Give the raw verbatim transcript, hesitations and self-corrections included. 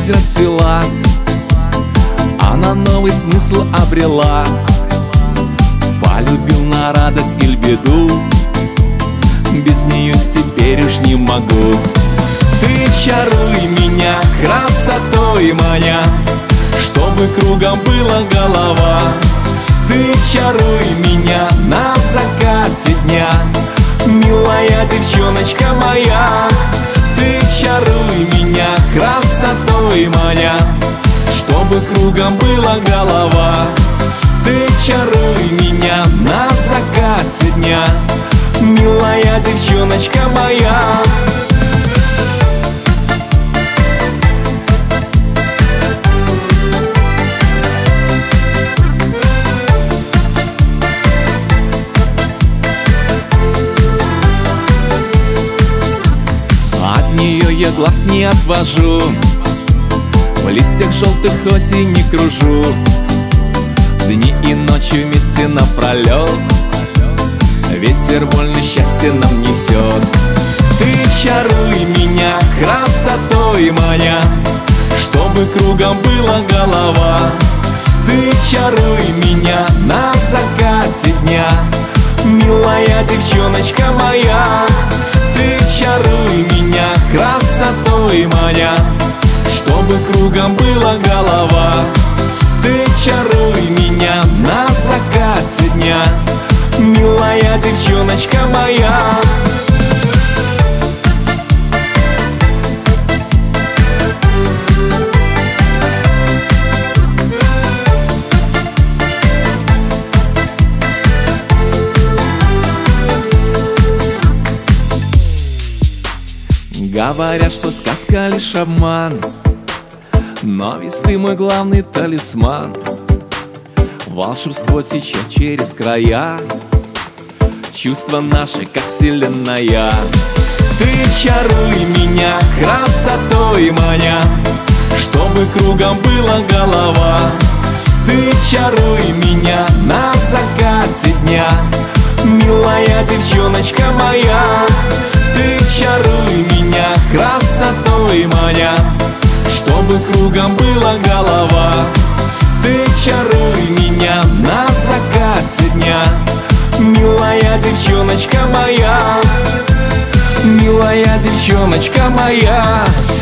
жизнь расцвела, она новый смысл обрела. Полюбил на радость или беду, без нее теперь уж не могу. Ты чаруй меня красотой маня, чтобы кругом была голова. Ты чаруй меня на закате дня, милая девчоночка моя. Ты чаруй меня красотой маня, чтобы кругом была голова. Ты чаруй меня на закате дня, милая девчоночка моя. От нее я глаз не отвожу, в листьях желтых осени кружу, дни и ночи вместе напролет, ветер вольно счастье нам несет. Ты чаруй меня красотой маня, чтобы кругом была голова. Ты чаруй меня на закате дня, милая девчоночка моя. Ты чаруй меня красотой маня, чтобы кругом была голова. Ты чаруй меня на закате дня, милая девчоночка моя. Говорят, что сказка лишь обман, но ведь ты мой главный талисман. Волшебство течет через края, чувства наши, как вселенная. Ты чаруй меня красотой маня, чтобы кругом была голова. Ты чаруй меня на закате дня, милая девчоночка моя. Ты чаруй меня красотой маня, чтобы кругом была голова. Ты чаруй меня на закате дня, милая девчоночка моя, милая девчоночка моя.